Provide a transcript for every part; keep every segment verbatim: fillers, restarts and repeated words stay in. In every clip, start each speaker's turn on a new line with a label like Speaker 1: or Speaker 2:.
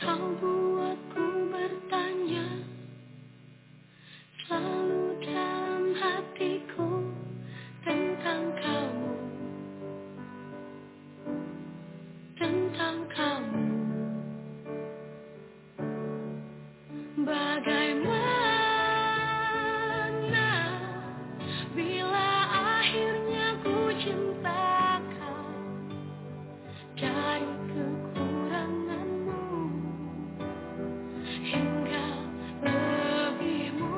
Speaker 1: Kau buatku bertanya, selalu dalam hatiku tentang kamu, tentang kamu. Bagaimana bila akhirnya ku cinta kau dari kekuranganmu hingga lebihmu.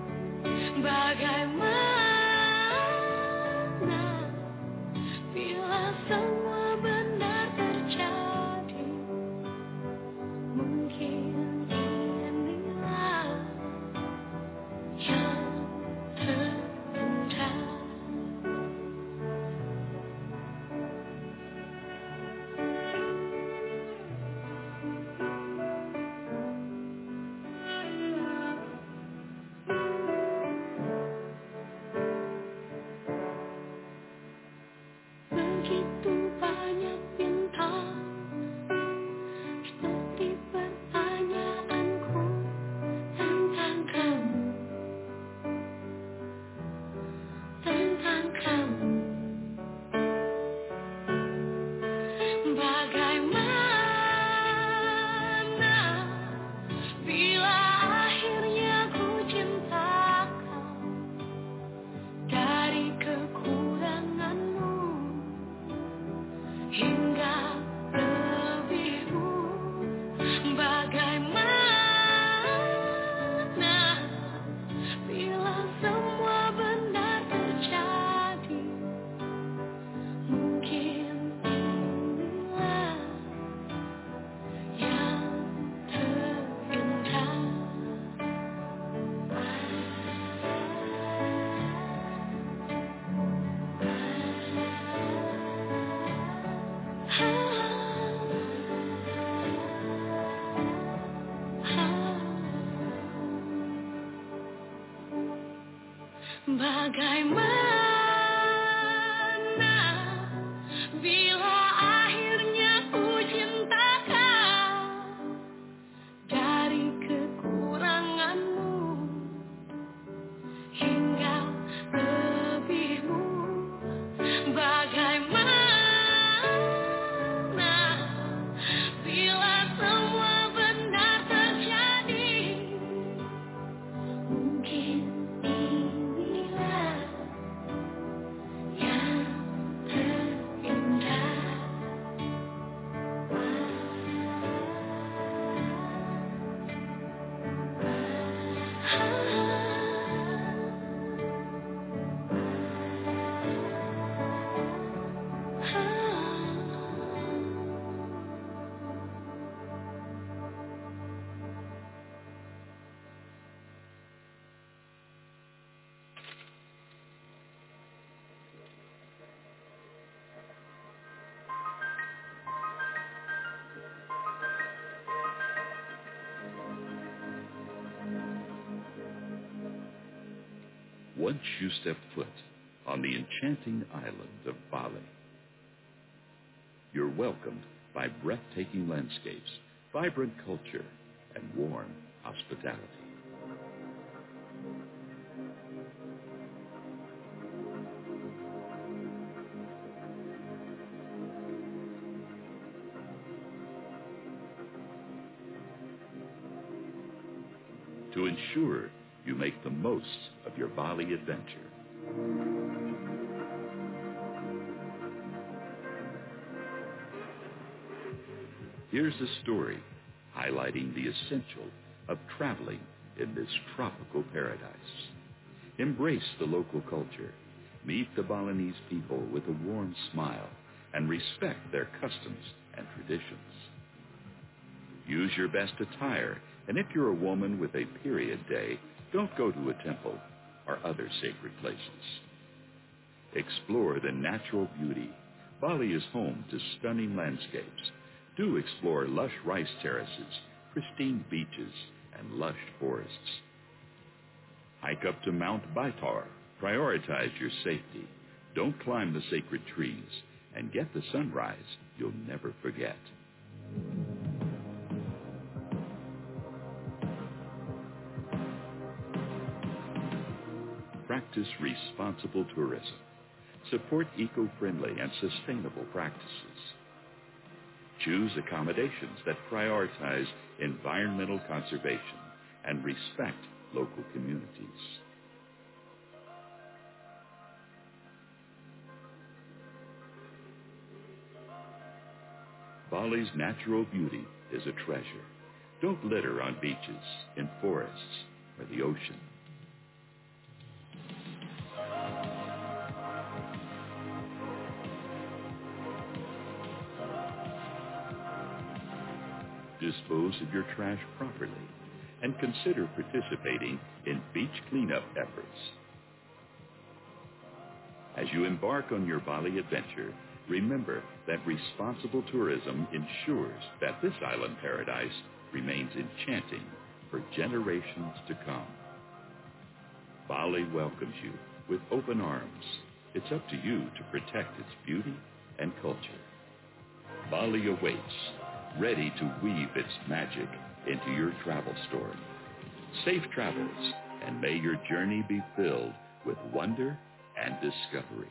Speaker 1: Bagaimana bila semua benar terjadi? Mungkin inilah yang terindah. Begitu banyak bintang seperti pertanyaanku tentang kamu, tentang kamu. Bagaimana bila akhirnya ku cinta kau dari kekuranganmu hingga lebihmu. Bagaimana bila semua benar terjadi? Mungkin inilah yang terindah. Bagaimana bila akhirnya ku cinta kau dari kekuranganmu hingga lebihmu. Bagaimana bila semua benar terjadi? Mungkin inilah yang terindah.
Speaker 2: Once you step foot on the enchanting island of Bali, you're welcomed by breathtaking landscapes, vibrant culture, and warm hospitality. To ensure you make the most of your Bali adventure, here's a story highlighting the essential of traveling in this tropical paradise. Embrace the local culture, meet the Balinese people with a warm smile, and respect their customs and traditions. Use your best attire, and if you're a woman with a period day, don't go to a temple or other sacred places. Explore the natural beauty. Bali is home to stunning landscapes. Do explore lush rice terraces, pristine beaches, and lush forests. Hike up to Mount Baitar. Prioritize your safety. Don't climb the sacred trees, and get the sunrise you'll never forget. practice responsible tourism. Support eco-friendly and sustainable practices. Choose accommodations that prioritize environmental conservation and respect local communities. Bali's natural beauty is a treasure. Don't litter on beaches, in forests, or the ocean. Dispose of your trash properly and consider participating in beach cleanup efforts. As you embark on your Bali adventure, remember that responsible tourism ensures that this island paradise remains enchanting for generations to come. Bali welcomes you with open arms. It's up to you to protect its beauty and culture. Bali awaits, ready to weave its magic into your travel story. Safe travels, and may your journey be filled with wonder and discovery.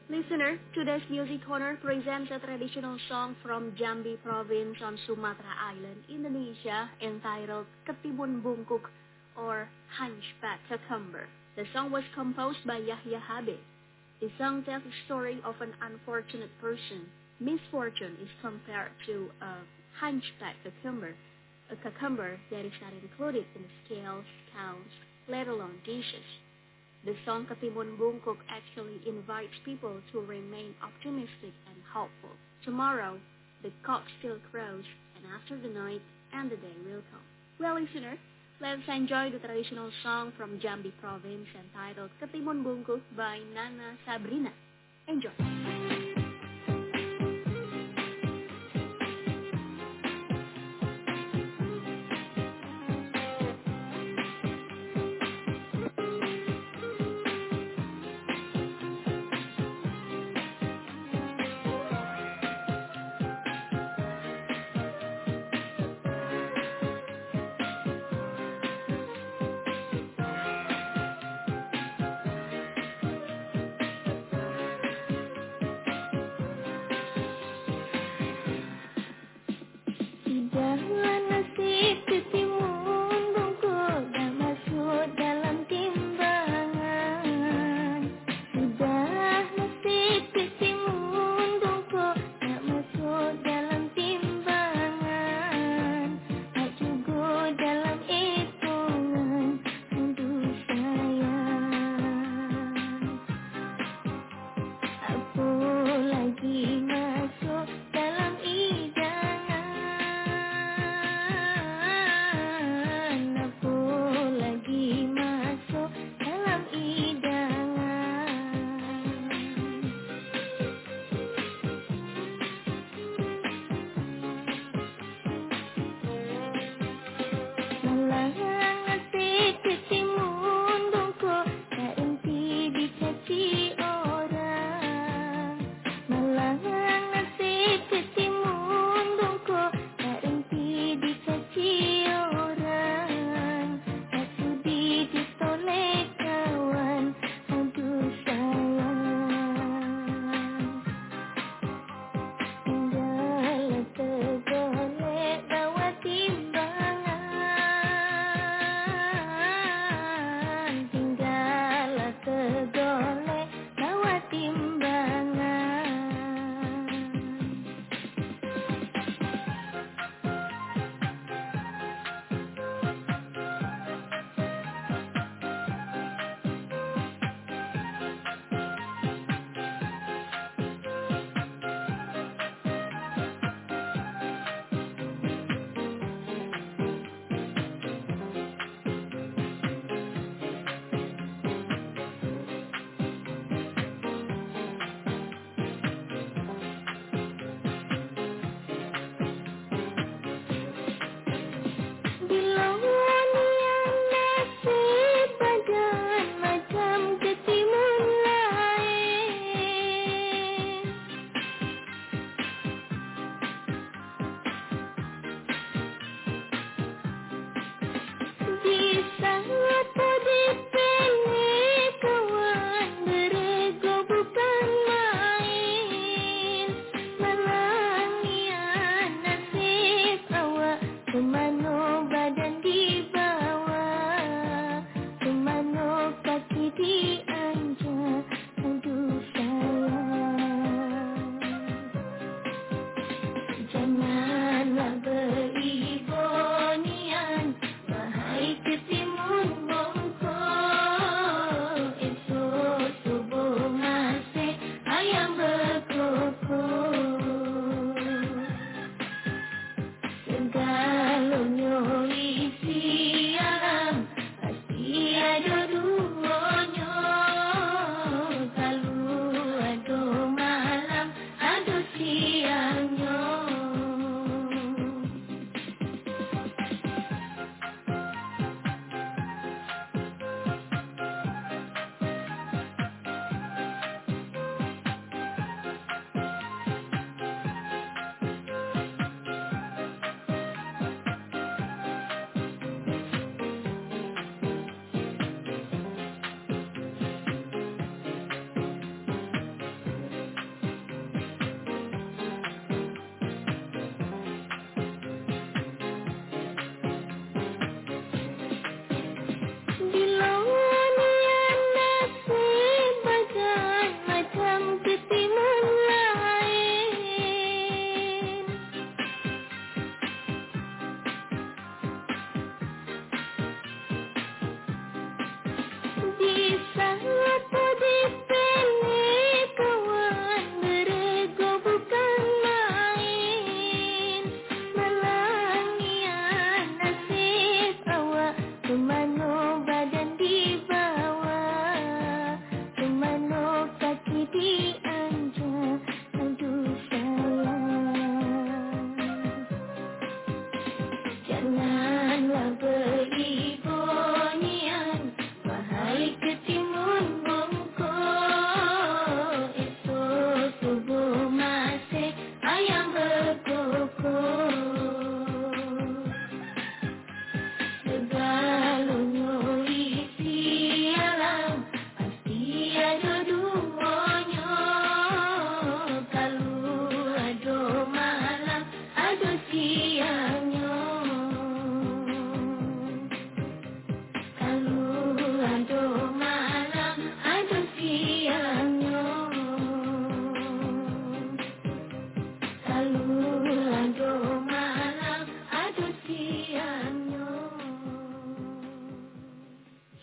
Speaker 3: Listener, today's Music Corner presents a traditional song from Jambi Province on Sumatra Island, Indonesia, entitled Ketimun Bungkuk or Hunchback Cucumber. The song was composed by Yahya Habe. The song tells the story of an unfortunate person. Misfortune is compared to a hunchback cucumber, a cucumber that is not included in the scales, counts, let alone dishes. The song Ketimun Bungkuk actually invites people to remain optimistic and hopeful. Tomorrow, the cock still crows, and after the night, and the day will come. Well, listener, let's enjoy the traditional song from Jambi Province entitled Ketimun Bungkuk by Nana Sabrina. Enjoy!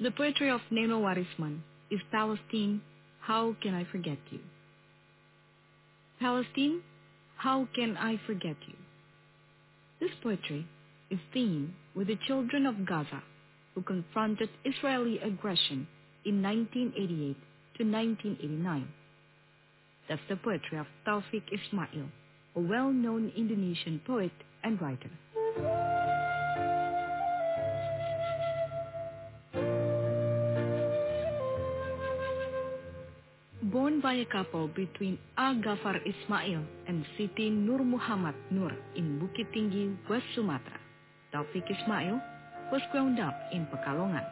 Speaker 4: The poetry of Neno Warisman is Palestine, How Can I Forget You? Palestine, how can I forget you? This poetry is themed with the children of Gaza who confronted Israeli aggression in nineteen eighty-eight to nineteen eighty-nine. That's the poetry of Taufik Ismail, a well-known Indonesian poet and writer. Born by a couple between Al-Ghafar Ismail and Siti Nur Muhammad Nur in Bukit Tinggi, West Sumatra, Taufik Ismail was grown up in Pekalongan.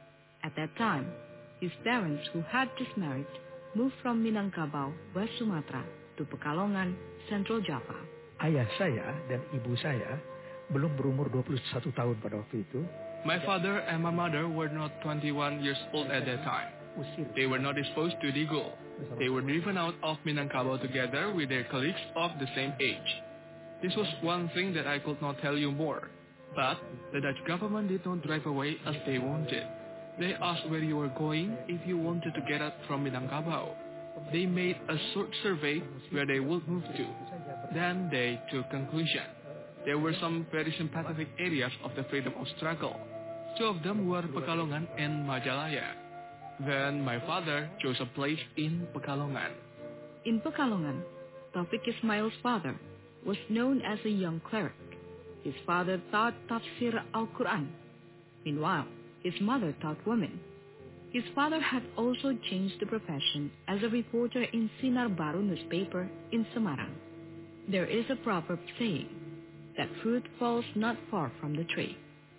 Speaker 4: At that time, his parents, who had just married, moved from Minangkabau, West Sumatra, to Pekalongan, Central Java.
Speaker 5: Ayah saya dan ibu saya belum berumur dua puluh satu tahun pada waktu itu.
Speaker 6: My father and my mother were not twenty-one years old at that time. They were not exposed to legal. They were driven out of Minangkabau together with their colleagues of the same age. This was one thing that I could not tell you more. But the Dutch government did not drive away as they wanted. They asked where you were going if you wanted to get out from Minangkabau. They made a short survey where they would move to. Then they took conclusion. There were some very sympathetic areas of the freedom of struggle. Two of them were Pekalongan and Majalaya. Then my father chose a place in Pekalongan.
Speaker 4: In Pekalongan, Taufik Ismail's father was known as a young cleric. His father taught tafsir Al-Quran. Meanwhile, his mother taught women. His father had also changed the profession as a reporter in Sinar Baru newspaper in Semarang. There is a proverb saying that fruit falls not far from the tree.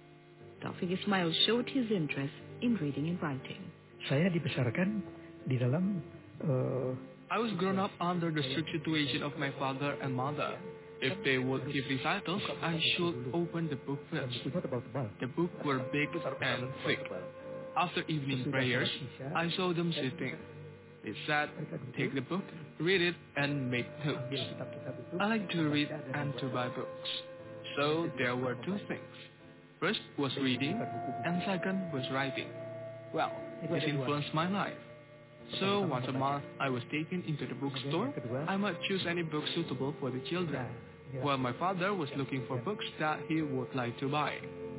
Speaker 4: Taufik Ismail showed his interest in reading and writing.
Speaker 5: Saya dibesarkan di dalam. Uh,
Speaker 6: I was grown up under the strict situation of my father and mother. If they would give recitals, I should open the book first. The books were big and thick. After evening prayers, I saw them sitting. They sat, take the book, read it, and make notes. I like to read and to buy books. So there were two things. First was reading, and second was writing. Well, this influenced my life. So once a month, I was taken into the bookstore. I might choose any book suitable for the children, while my father was looking for books that he would like to buy.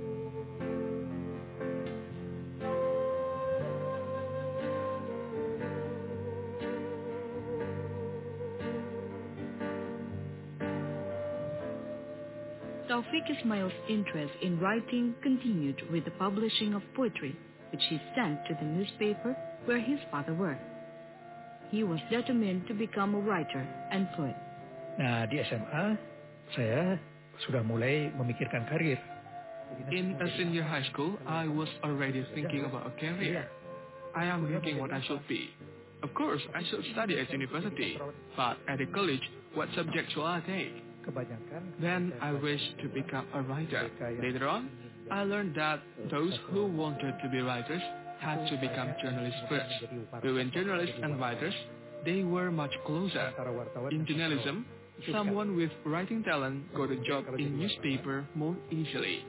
Speaker 4: Taufik Ismail's interest in writing continued with the publishing of poetry, which he sent to the newspaper where his father worked. He was determined to become a writer and poet.
Speaker 5: Nah, di S M A, saya sudah mulai memikirkan karir.
Speaker 6: In a senior high school, I was already thinking about a career. I am thinking what I should be. Of course, I should study at university, but at the college, what subjects should I take? Then I wished to become a writer. Later on, I learned that those who wanted to be writers had to become journalists first. Between journalists and writers, they were much closer. In journalism, someone with writing talent got a job in newspaper more easily.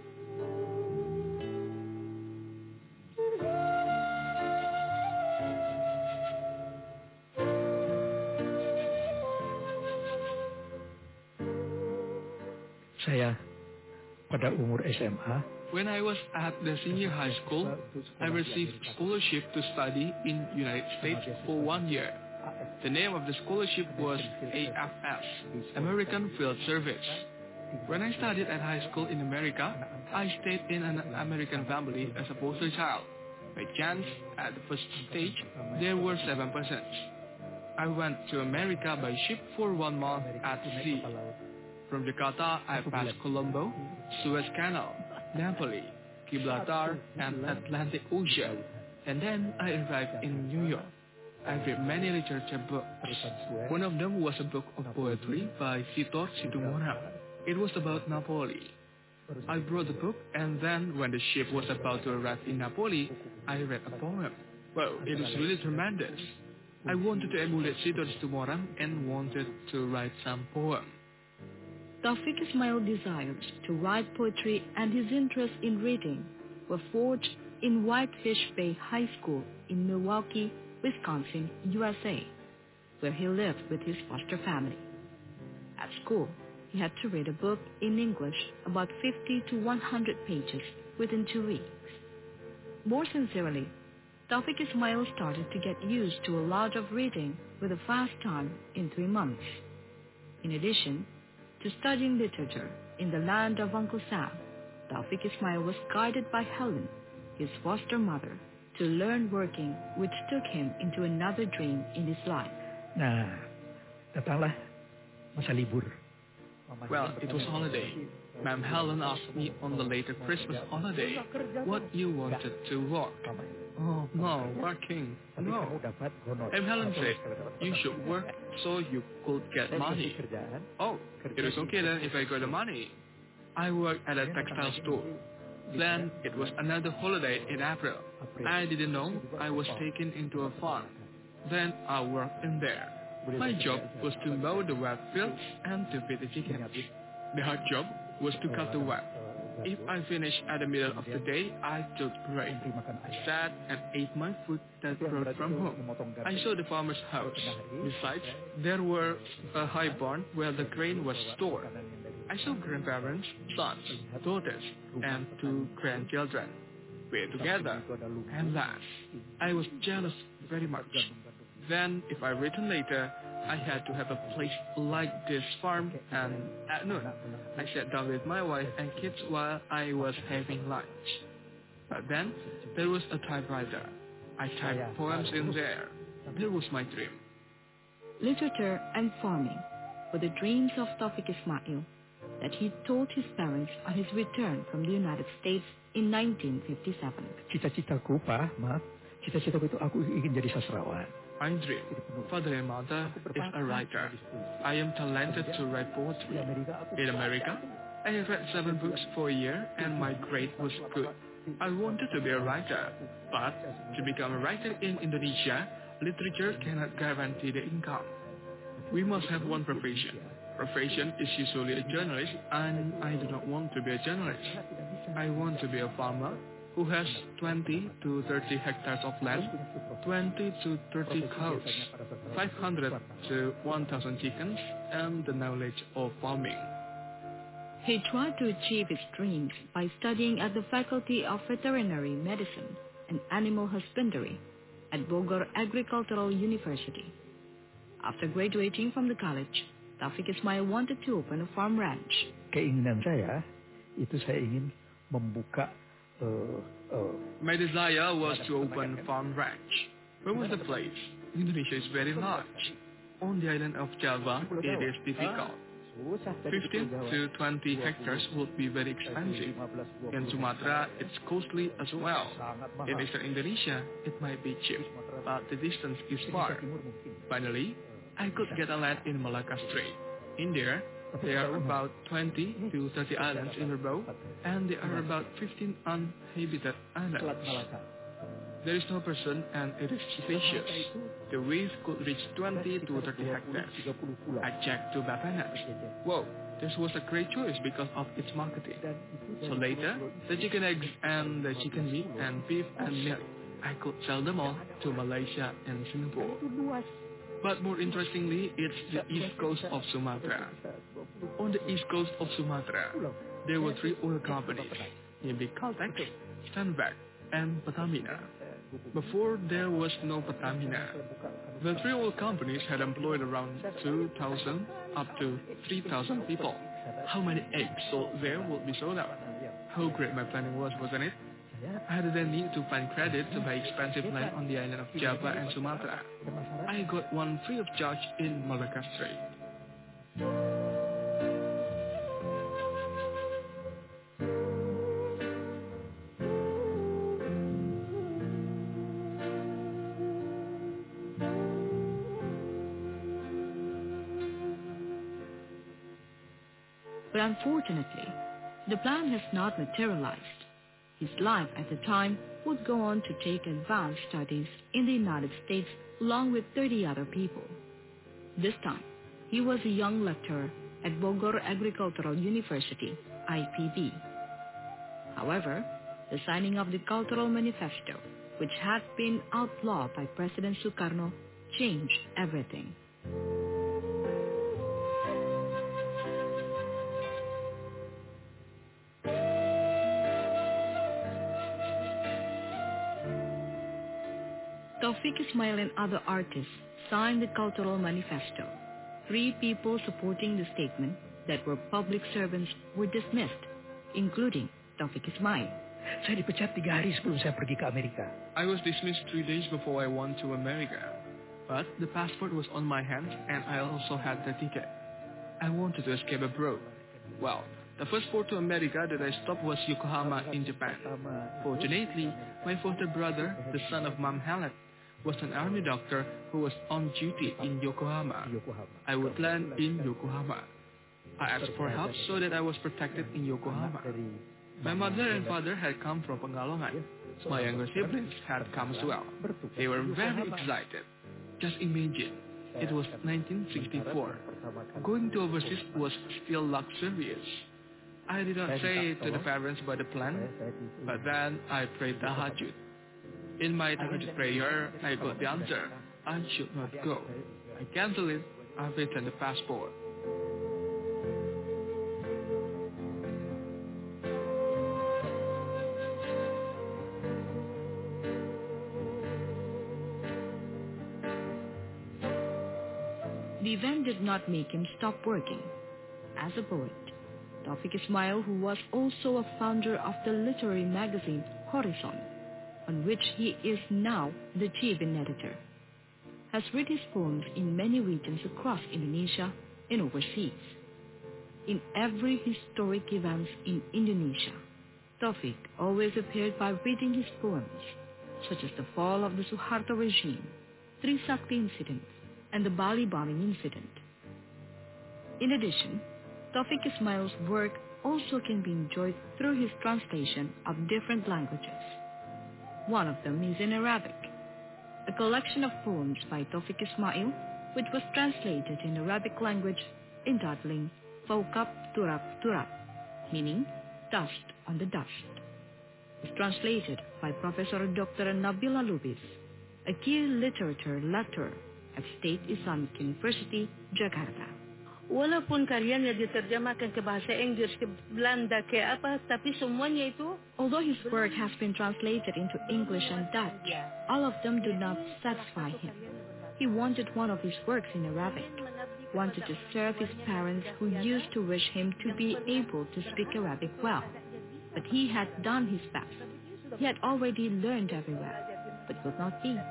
Speaker 5: Saya pada umur S M A.
Speaker 6: When I was at the senior high school, I received scholarship to study in United States for one year. The name of the scholarship was A F S, American Field Service. When I studied at high school in America, I stayed in an American family as a foster child. By chance, at the first stage, there were seven persons. I went to America by ship for one month at sea. From Jakarta, I passed Colombo, Suez Canal, Napoli, Gibraltar, and Atlantic Ocean, and then I arrived in New York. I read many literature books. One of them was a book of poetry by Sitor Situmorang. It was about Napoli. I brought the book, and then when the ship was about to arrive in Napoli, I read a poem. Well, it was really tremendous. I wanted to emulate Sitor Situmorang and wanted to write some poem.
Speaker 4: Taufik Ismail desires to write poetry and his interest in reading were forged in Whitefish Bay High School in Milwaukee, Wisconsin, U S A, where he lived with his foster family. At school, he had to read a book in English about fifty to one hundred pages within two weeks. More sincerely, Taufik Ismail started to get used to a lot of reading with a fast time in three months. In addition to studying literature in the land of Uncle Sam, Taufik Ismail was guided by Helen, his foster mother, to learn working, which took him into another dream in his life.
Speaker 5: Nah, datanglah masa libur.
Speaker 6: Well, it was holiday. Ma'am Helen asked me on the later Christmas holiday what you wanted to work. Oh, no, working. No. Ma'am Helen said, you should work so you could get money. Oh, it is okay then if I got the money. I worked at a textile store. Then it was another holiday in April. I didn't know I was taken into a farm. Then I worked in there. My job was to mow the wet fields and to feed the chickens. The hard job was to cut the web. If I finished at the middle of the day, I took a break. I sat and ate my food that brought from home. I saw the farmer's house. Besides, there was a high barn where the grain was stored. I saw grandparents, sons, daughters, and two grandchildren. We ate together and laughed. I was jealous very much. Then, if I returned later, I had to have a place like this farm, and at noon, I sat down with my wife and kids while I was having lunch. But then, there was a typewriter. I typed poems in there. That was my dream.
Speaker 4: Literature and farming were the dreams of Taufik Ismail that he told his parents on his return from the United States in nineteen fifty-seven.
Speaker 5: Cita-citaku, Pak, maaf. Cita-citaku itu aku ingin jadi sastrawan.
Speaker 6: My dream, father and mother, is a writer. I am talented to write poetry. In America, I have read seven books for a year and my grade was good. I wanted to be a writer, but to become a writer in Indonesia, literature cannot guarantee the income. We must have one profession. Profession is usually a journalist, and I do not want to be a journalist. I want to be a farmer who has twenty to thirty hectares of land, twenty to thirty cows, five hundred to one thousand chickens, and the knowledge of farming.
Speaker 4: He tried to achieve his dreams by studying at the Faculty of Veterinary Medicine and Animal Husbandry at Bogor Agricultural University. After graduating from the college, Taufik Ismail wanted to open a farm ranch.
Speaker 5: Keinginan saya, itu saya ingin membuka Uh, uh,
Speaker 6: My desire was to open a farm ranch. Where was the place? Indonesia is very large. On the island of Java, it is difficult. fifteen to twenty hectares would be very expensive. In Sumatra, it's costly as well. In eastern Indonesia, it might be cheap, but the distance is far. Finally, I could get a land in Malacca Strait. In there, there are about twenty to thirty islands in a row, and there are about fifteen uninhabited islands. There is no person, and it is spacious. The width could reach twenty to thirty hectares. I checked two Bapenas. Whoa, this was a great choice because of its marketing. So later, the chicken eggs and the chicken meat and beef and milk, I could sell them all to Malaysia and Singapore. But more interestingly, it's the east coast of Sumatra. On the east coast of Sumatra, there were three oil companies, namely Caltex, Stanvac, and Pertamina. Before, there was no Pertamina. The three oil companies had employed around two thousand up to three thousand people. How many eggs sold there would be sold out? How great my planning was, wasn't it? I didn't need to find credit to buy expensive land on the island of Java and Sumatra. I got one free of charge in Malacca Strait.
Speaker 4: But unfortunately, the plan has not materialized. His life at the time would go on to take advanced studies in the United States along with thirty other people. This time, he was a young lecturer at Bogor Agricultural University, I P B. However, the signing of the Cultural Manifesto, which had been outlawed by President Sukarno, changed everything. Taufik Ismail and other artists signed the Cultural Manifesto. Three people supporting the statement that were public servants were dismissed, including Taufik Ismail.
Speaker 5: Saya dipecat tiga hari sebelum saya pergi ke Amerika.
Speaker 6: I was dismissed three days before I went to America. But the passport was on my hand and I also had the ticket. I wanted to escape abroad. Well, the first port to America that I stopped was Yokohama in Japan. Fortunately, my foster brother, the son of Mam Halat, was an army doctor who was on duty in Yokohama. I would land in Yokohama. I asked for help so that I was protected in Yokohama. My mother and father had come from Pengalongan. My younger siblings had come as well. They were very excited. Just imagine, it was nineteen sixty-four. Going to overseas was still luxurious. I did not say to the parents about the plan, but then I prayed tahajjud. In my tahajjud prayer, I got the answer. I should not go. I canceled it. I returned the passport.
Speaker 4: The event did not make him stop working. As a poet, Taufik Ismail, who was also a founder of the literary magazine Horizon, on which he is now the chief editor, has read his poems in many regions across Indonesia and overseas. In every historic event in Indonesia, Taufik always appeared by reading his poems, such as the fall of the Suharto regime, Trisakti incident, and the Bali bombing incident. In addition, Taufik Ismail's work also can be enjoyed through his translation of different languages. One of them is in Arabic, a collection of poems by Taufik Ismail, which was translated in Arabic language entitling Fawqab Turab Turab, meaning dust on the dust. It's translated by Professor Doctor Nabila Lubis, a key literature lecturer at State Islamic University, Jakarta.
Speaker 7: Walaupun karyanya diterjemahkan ke bahasa Inggris, ke Belanda, ke apa, tapi semuanya itu.
Speaker 4: Although his work has been translated into English and Dutch, all of them do not satisfy him. He wanted one of his works in Arabic, wanted to serve his parents who used to wish him to be able to speak Arabic well. But he had done his best. He had already learned everywhere, but could not be.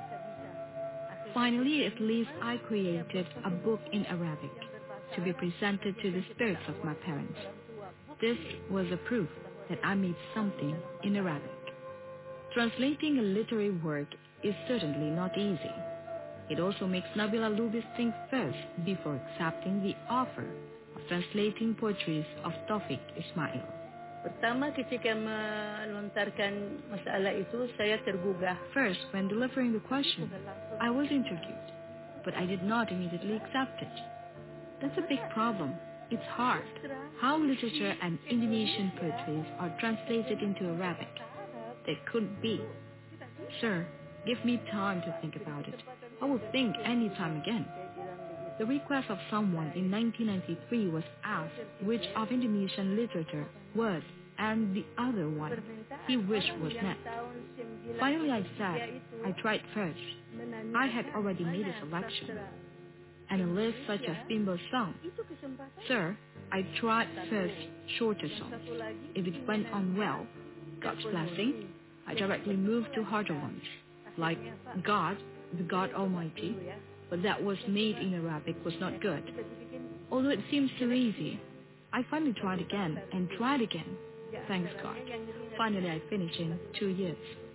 Speaker 4: Finally, at least I created a book in Arabic to be presented to the spirits of my parents. This was a proof that I made something in Arabic. Translating a literary work is certainly not easy. It also makes Nabila Lubis think first before accepting the offer of translating poetries of Taufik Ismail.
Speaker 7: Pertama ketika melontarkan masalah itu, saya tergugah.
Speaker 4: First, when delivering the question, I was interviewed, but I did not immediately accept it. That's a big problem. It's hard. How literature and Indonesian poetries are translated into Arabic. That couldn't be. Sir, give me time to think about it. I will think any time again. The request of someone in nineteen ninety-three was asked which of Indonesian literature was and the other one he wished was next. Finally I said, I tried first. I had already made a selection. And a list such as Bimbo's song. Sir, I tried first shorter songs. If it went on well, God's blessing, I directly moved to harder ones, like God, the God Almighty, but that was made in Arabic was not good. Although it seems too easy, I finally tried again and tried again. Thanks God. Finally I finished in two years.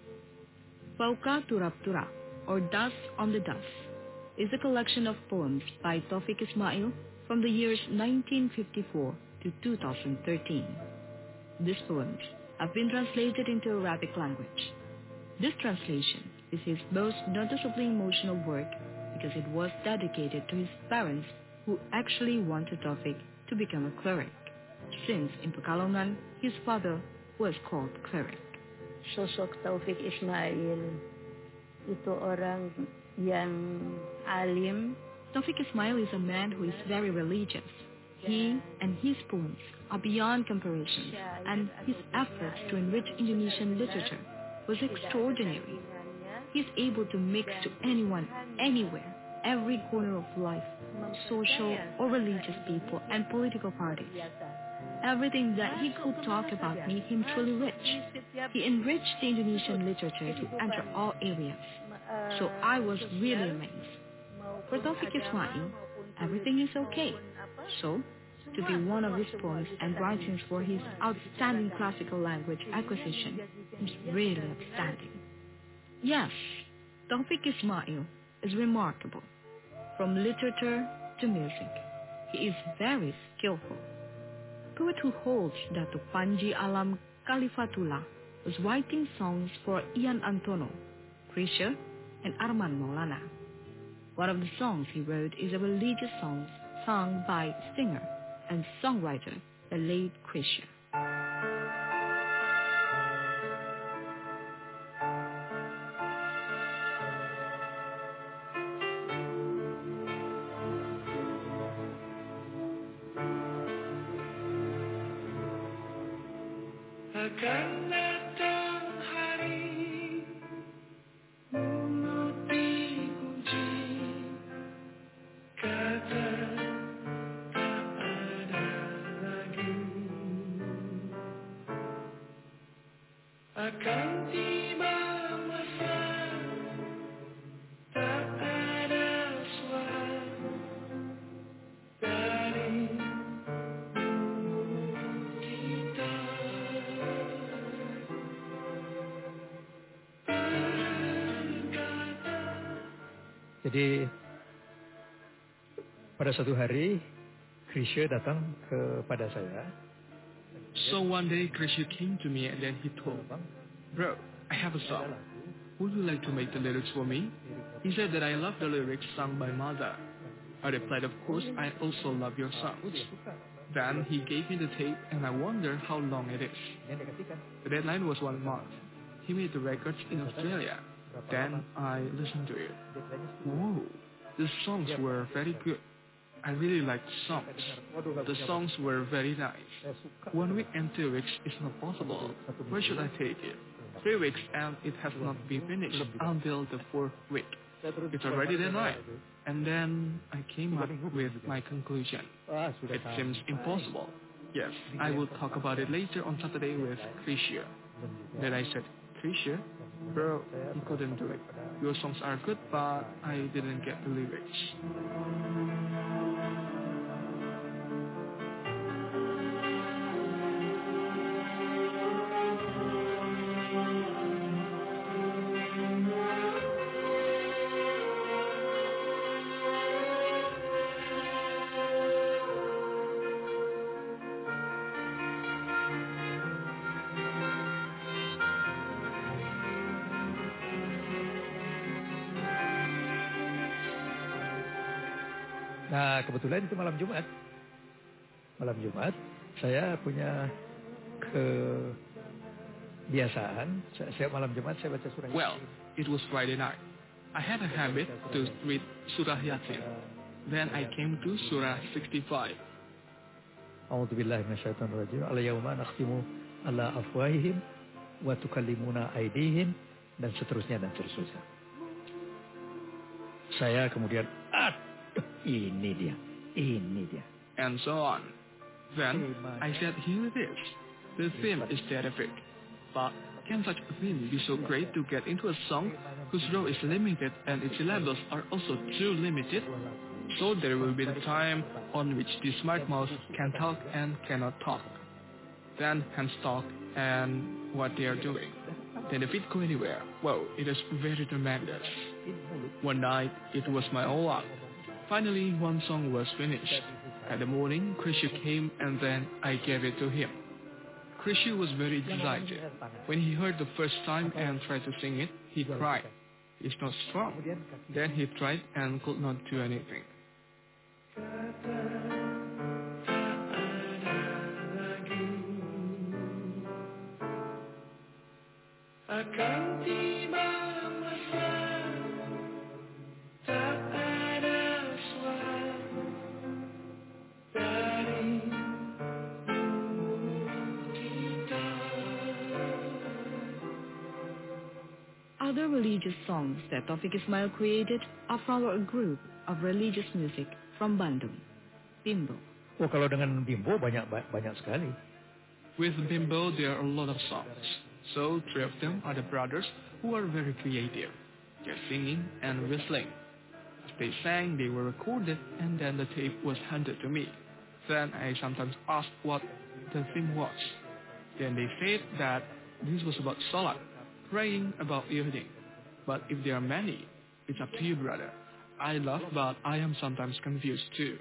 Speaker 4: Fawqab Turab Turab, or Dust on the Dust, is a collection of poems by Taufik Ismail from the years nineteen fifty-four to two thousand thirteen. These poems have been translated into Arabic language. This translation is his most noticeably emotional work because it was dedicated to his parents who actually wanted Taufik to become a cleric, since in Pekalongan his father was called cleric.
Speaker 7: sosok Taufik Ismail itu orang yang alim.
Speaker 4: Taufik Ismail is a man who is very religious. He and his poems are beyond comparison, and his efforts to enrich Indonesian literature was extraordinary. He is able to mix to anyone, anywhere, every corner of life, social or religious people and political parties. Everything that he could talk about made him truly rich. He enriched the Indonesian literature to enter all areas. So I was really amazed. For Taufik Ismail, everything is okay. So, to be one of his poems and writings for his outstanding classical language acquisition is really outstanding. Yes, Taufik Ismail is remarkable. From literature to music, he is very skillful. Poet who holds Datuk Panji Alam Kalifatullah was writing songs for Ian Antono, Krisha, and Arman Maulana. One of the songs he wrote is a religious song sung by singer and songwriter, the late Krisha.
Speaker 6: Akan datang hari mulut dikunci, kata tak ada lagi. Akan tiba masa tak ada suara dari kita.
Speaker 5: Jadi pada suatu hari Krisha datang kepada saya.
Speaker 6: So one day Krisha came to me and then he told, "Bro, I have a song. Would you like to make the lyrics for me?" He said that I love the lyrics sung by Mother. I replied, "Of course, I also love your songs." Then he gave me the tape and I wondered how long it is. The deadline was one month. He made the records in Australia. Then I listened to it. Whoa, the songs were very good. I really liked the songs. The songs were very nice. One week and two weeks is not possible. Where should I take it? Three weeks and it has not been finished until the fourth week. It's already deadline. And then I came up with my conclusion. It seems impossible. Yes, I will talk about it later on Saturday with Krisha. Then I said, Krisha, bro, you couldn't do it. Your songs are good, but I didn't get the lyrics.
Speaker 5: Nah, kebetulan itu malam Jumat. Malam Jumat, saya punya kebiasaan, setiap malam Jumat saya baca surah Yasin.
Speaker 6: Well, it was Friday night. I had a habit to read Surah Yasin. Then I came to Surah sixty-five.
Speaker 5: A'udzubillahi minasyaitonirrajim. Al-yawma nakhtimu ala afwahihim wa tukallimuna aydihim, dan seterusnya dan seterusnya. Saya kemudian ah Ini dia, ini dia.
Speaker 6: And so on. Then I said, here it is. The theme is terrific. But can such a theme be so great to get into a song whose role is limited and its syllables are also too limited? So there will be the time on which the smart mouse can talk and cannot talk. Then hands talk and what they are doing. Then the feet go anywhere. Wow, it is very tremendous. One night, it was my all luck. Finally, one song was finished. At the morning, Krisha came and then I gave it to him. Krisha was very excited. When he heard the first time and tried to sing it, he cried. It's not strong. Then he tried and could not do anything. akan tiba masa tak ada suara dari kita.
Speaker 4: Other religious songs that Taufik Ismail created are from a group of religious music from Bandung, Bimbo.
Speaker 5: Oh, kalau dengan Bimbo banyak banyak sekali.
Speaker 6: With Bimbo, there are a lot of songs. So, three of them are the brothers who are very creative. They're singing and whistling. As they sang, they were recorded, and then the tape was handed to me. Then I sometimes asked what the theme was. Then they said that this was about salat, praying about evening. But if there are many, it's up to you, brother. I laugh, but I am sometimes confused too.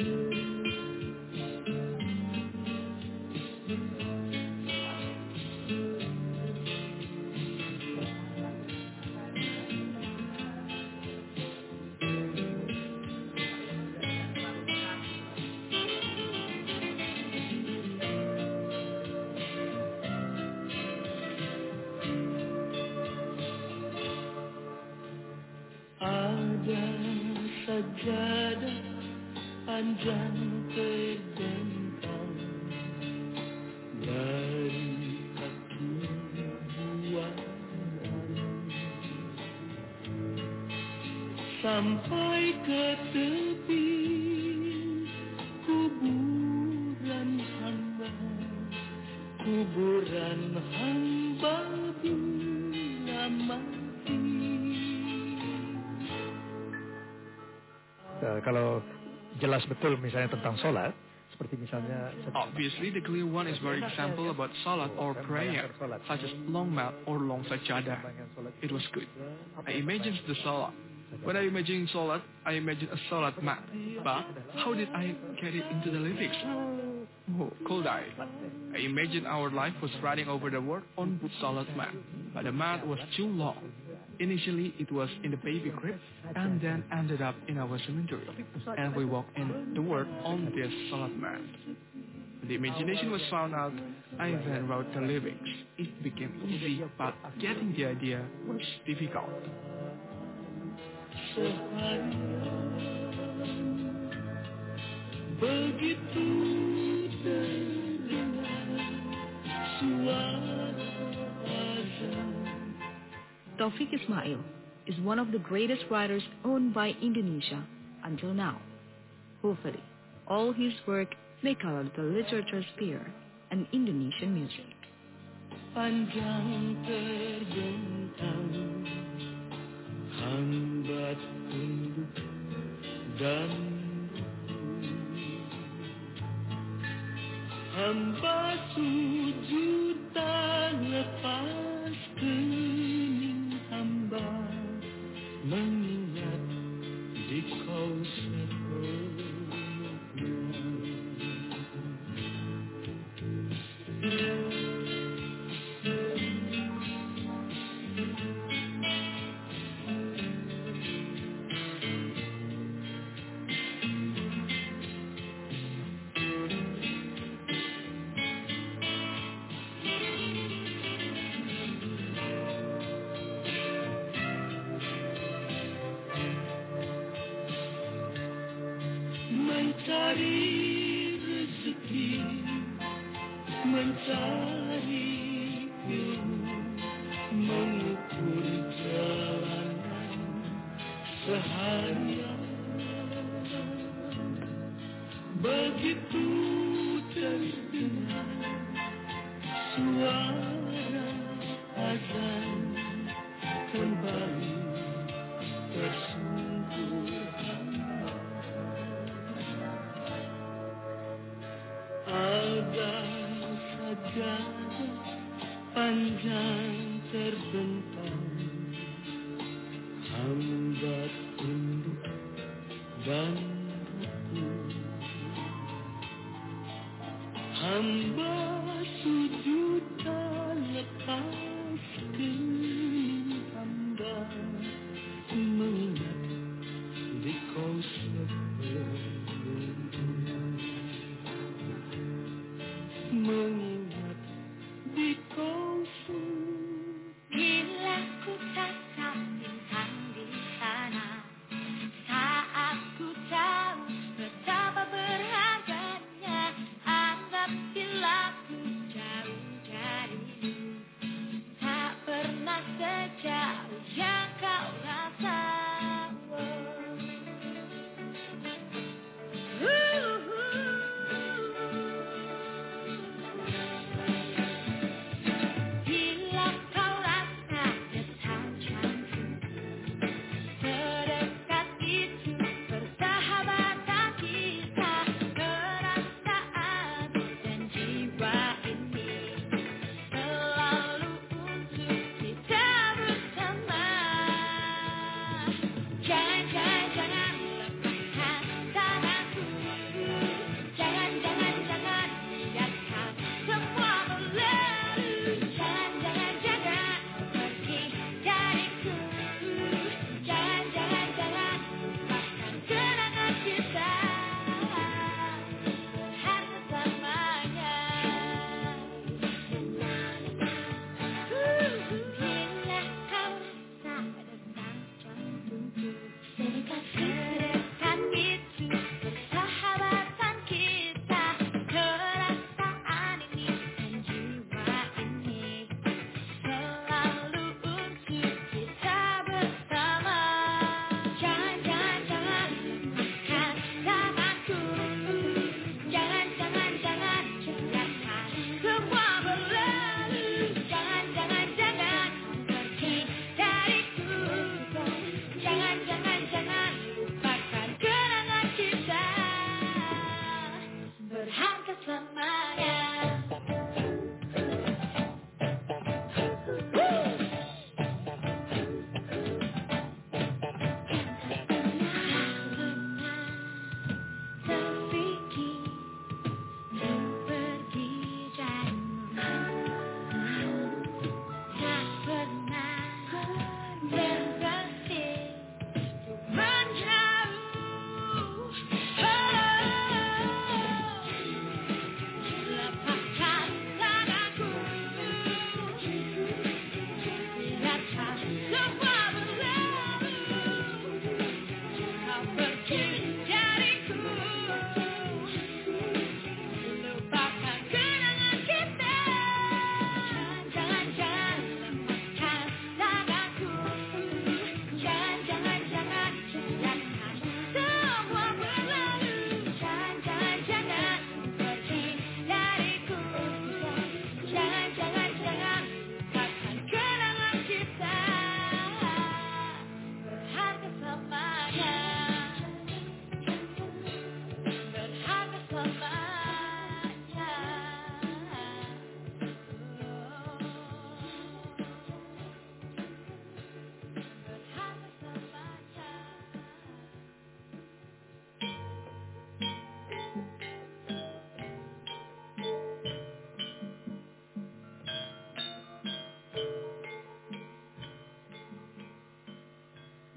Speaker 1: Ada sajadah panjang terbentang dari kaki buayan sampai ke tepi kuburan hamba, kuburan hamba bila mati.
Speaker 5: Uh, kalau jelas betul misalnya tentang sholat, seperti misalnya
Speaker 6: Obviously, the clear one is very example about salat or prayer, such as long mat or long sajadah. It was good. I imagined the salat. When I imagine salat, I imagine a salat mat. But how did I get it into the lyrics? Oh, could I? I imagine our life was riding over the world on salat mat, but the mat was too long. Initially, it was in the baby crib, and then ended up in our cemetery, and we walked in the world on this salat mat. When the imagination was found out, I then wrote the lyrics. It became easy, but getting the idea was difficult.
Speaker 1: Begitu terdengar suara azan.
Speaker 4: Taufik Ismail is one of the greatest writers owned by Indonesia until now. Hopefully, all his work may color the literature sphere and Indonesian music.
Speaker 1: Panjang terbentang, hambat tunduk dan hamba sujud tak lepas kening hamba mengingat di kau mencari rezeki, mencari ilmu, mengukur jalanan seharian. Begitu terdengar suara azan, kembali tersungkur. Ada sajadah panjang terbentang, hamba tunduk dan ruku, hamba sujud tak lepas kening hamba mengingat di kau mengingat di kau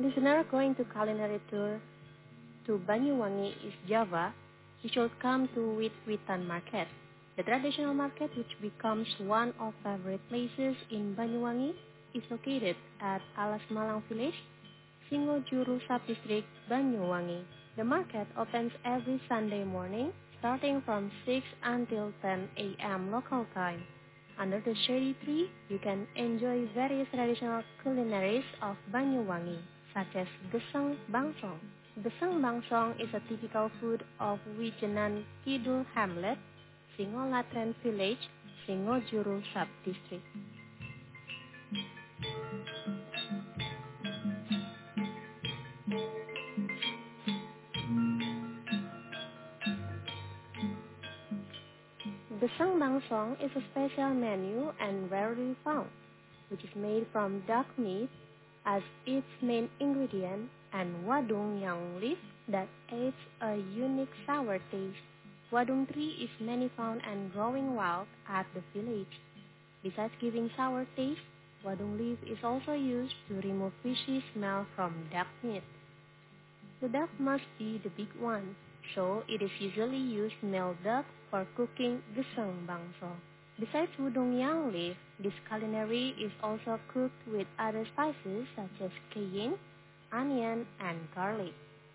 Speaker 8: listener going to culinary tour to Banyuwangi, East Java, you should come to Wit-Witan Market. The traditional market, which becomes one of favorite places in Banyuwangi, is located at Alas Malang Village, Singojuru Sub-District, Banyuwangi. The market opens every Sunday morning, starting from six until ten a.m. local time. Under the shady tree, you can enjoy various traditional culinaries of Banyuwangi, such as Gesang Bangsong. Gesang Bangsong is a typical food of Wijenan Kidul Hamlet, Singolatren Village, Singojuru Sub-District. Gesang Bangsong is a special menu and rarely found, which is made from duck meat as its main ingredient and wadung yang leaf that adds a unique sour taste. Wadung tree is many found and growing wild at the village. Besides giving sour taste, wadung leaf is also used to remove fishy smell from duck meat. The duck must be the big one, so it is usually used male duck for cooking Gesang Bangsong. Besides wadung yang leaf, this culinary is also cooked with other spices such as cayenne, onion, and garlic.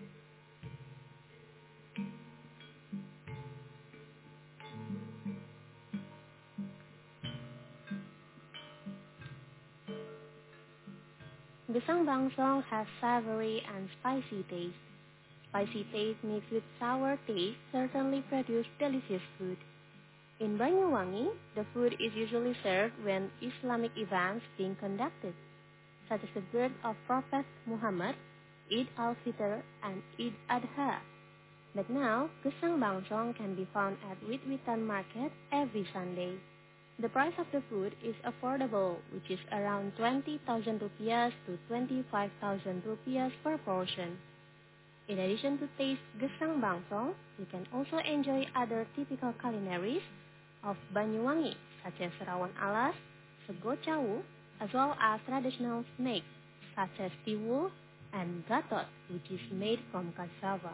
Speaker 8: Gesang Bangsong has savory and spicy taste. Spicy taste mixed with sour taste certainly produce delicious food. In Banyuwangi, the food is usually served when Islamic events being conducted, such as the birth of Prophet Muhammad, Eid al-Fitr, and Eid Adha. But now, Gesang Bangsong can be found at Wit-Witan Market every Sunday. The price of the food is affordable, which is around twenty thousand rupiah to twenty-five thousand rupiah per portion. In addition to taste Gesang Bangsong, you can also enjoy other typical culinaries of Banyuwangi, such as Rawon Alas, Sego Cawu, as well as traditional snacks such as tiwul and gatot, which is made from cassava.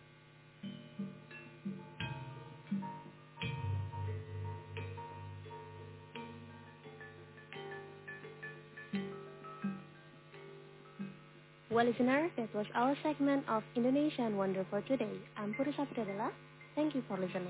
Speaker 8: Well, listener, that was our segment of Indonesian Wonder for today. I'm Puri Sapradela. Thank you for listening.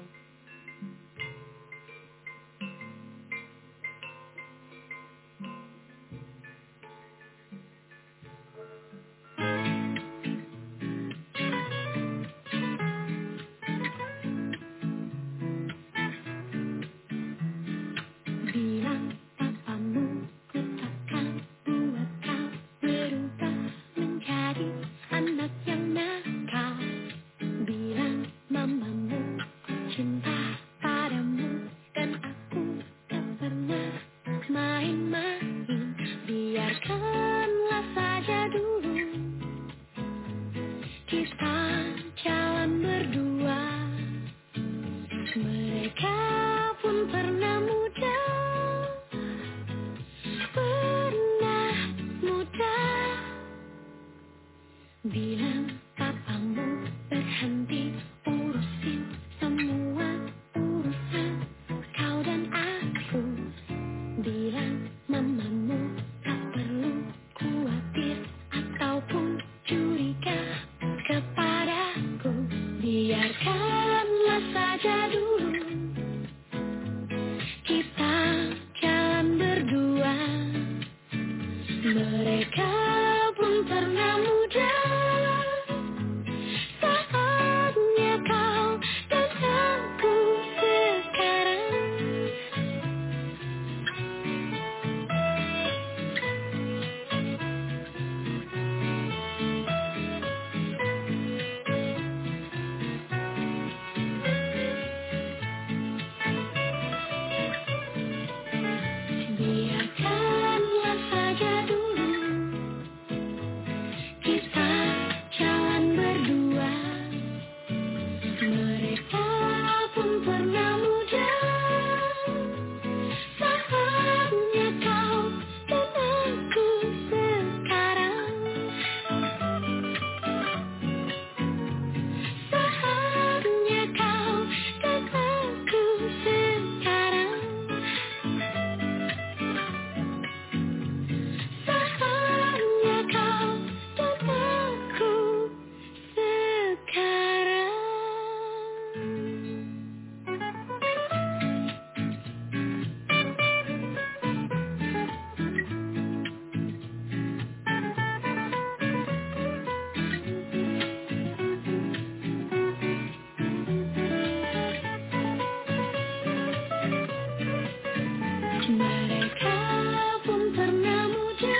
Speaker 1: Mereka pun pernah muda.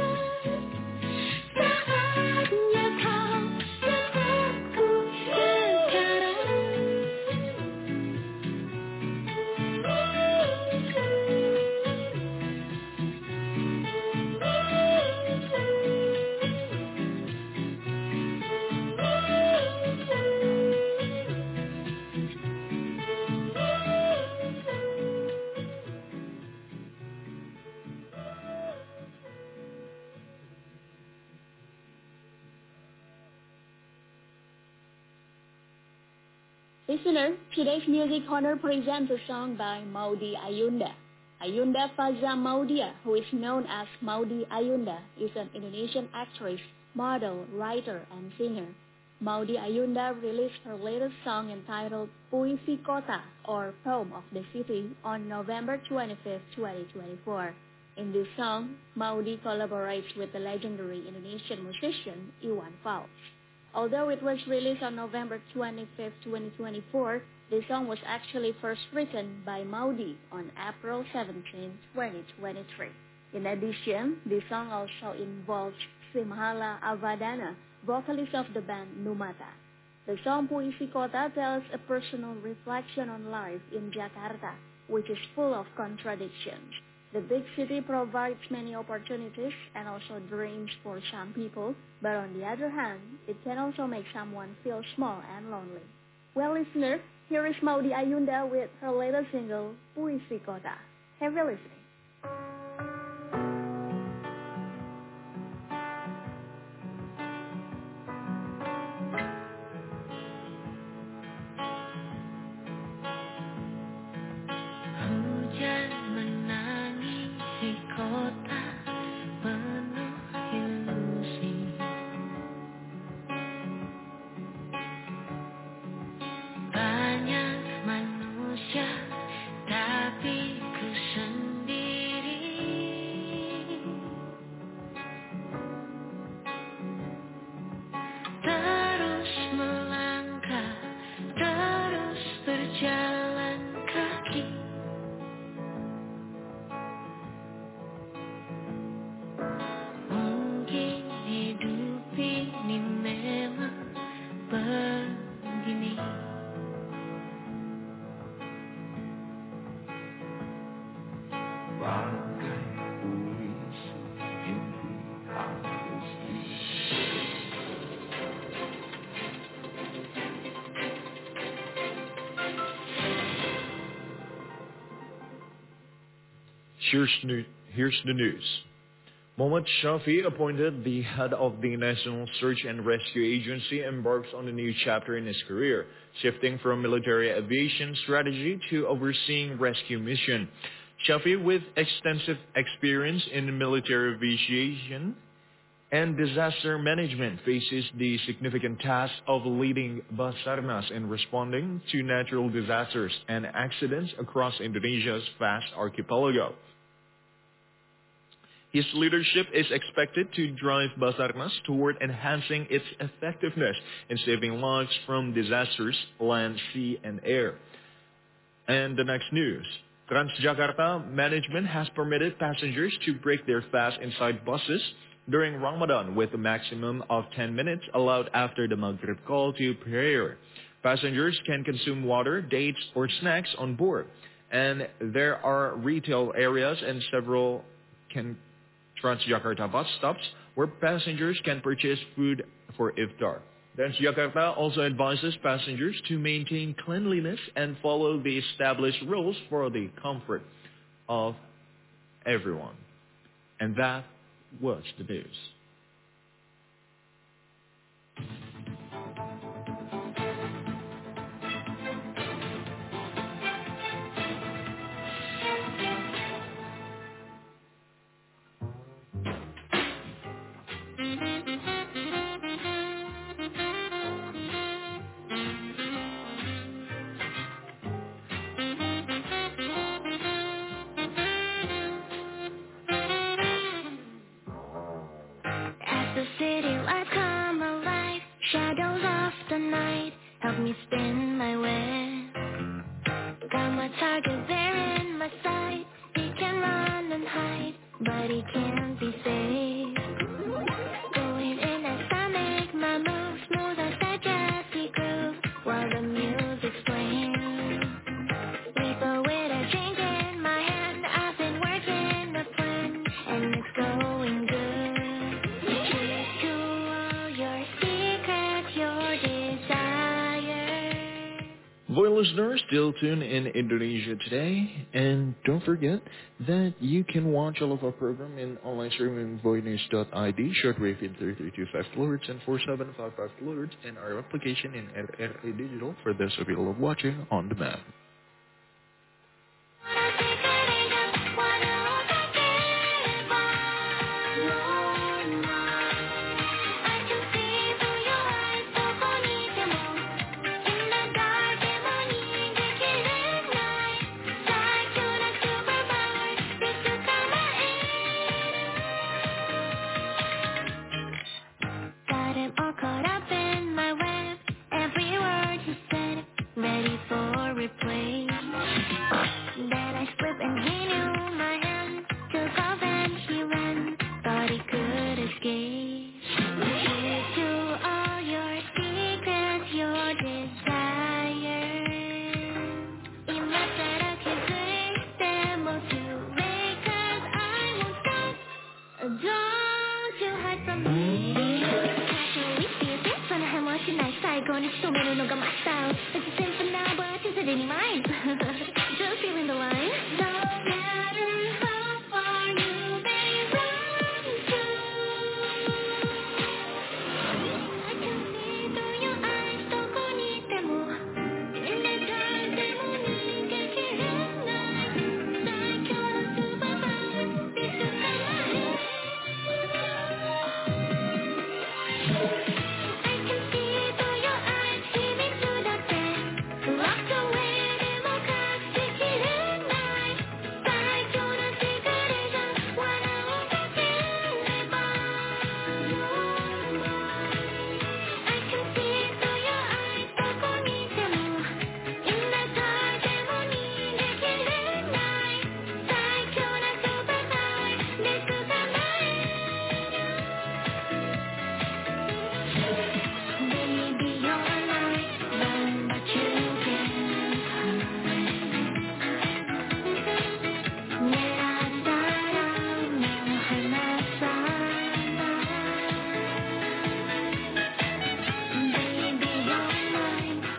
Speaker 1: Saatnya kau dan aku sekarang.
Speaker 3: Listener, today's Music Corner presents a song by Maudy Ayunda. Ayunda Faza Maudia, who is known as Maudy Ayunda, is an Indonesian actress, model, writer, and singer. Maudy Ayunda released her latest song entitled Puisi Kota, or Poem of the City, on November twenty-fifth, twenty twenty-four. In this song, Maudy collaborates with the legendary Indonesian musician Iwan Fals. Although it was released on November twenty-fifth, twenty twenty-four, the song was actually first written by Maudy on April seventeenth, twenty twenty-three. In addition, the song also involves Simhala Avadana, vocalist of the band Numata. The song Puisi Kota tells a personal reflection on life in Jakarta, which is full of contradictions. The big city provides many opportunities and also dreams for some people, but on the other hand, it can also make someone feel small and lonely. Well, listener, here is Maudy Ayunda with her latest single, Puisi Kota. Have a listen.
Speaker 9: Here's, new, here's the news. Mohammad Shafi, appointed the head of the National Search and Rescue Agency, embarks on a new chapter in his career, shifting from military aviation strategy to overseeing rescue mission. Shafi, with extensive experience in military aviation and disaster management, faces the significant task of leading Basarnas in responding to natural disasters and accidents across Indonesia's vast archipelago. His leadership is expected to drive Basarnas toward enhancing its effectiveness in saving lives from disasters, land, sea, and air. And the next news. Transjakarta management has permitted passengers to break their fast inside buses during Ramadan with a maximum of ten minutes allowed after the Maghrib call to prayer. Passengers can consume water, dates, or snacks on board. And there are retail areas and several can Transjakarta bus stops where passengers can purchase food for iftar. Transjakarta also advises passengers to maintain cleanliness and follow the established rules for the comfort of everyone. And that was the news.
Speaker 1: Got my target there in my sight. We can and hide, but he can't be saved. Going in as I make my moves, smooth as that jazzy groove, while the music's playing. Reaper with a drink in my hand, I've been working the plan, and it's going good. Here's to all your secrets, your desires.
Speaker 9: Boy listeners, still tuned in Indonesia Today, and don't forget that you can watch all of our program in online streaming voinews dot I D, shortwave in three three two five kilohertz and four seven five five kilohertz, and our application in R R A Digital for those of you who love watching on demand.
Speaker 1: Got him all caught up in my web, every word he said, ready for replay. Then I slipped and he knew my hand, took off and he ran, thought he could escape. Here's to all your secrets, your desires. 이맛따라 기술 때모습에, 'cause I won't stop. Don't you hide from me. Casually speaking, 선한 멋이 날 살고 내 소매로 녹아 my style. It's the same for now, but it's a daily mind. Just feeling the line. No matter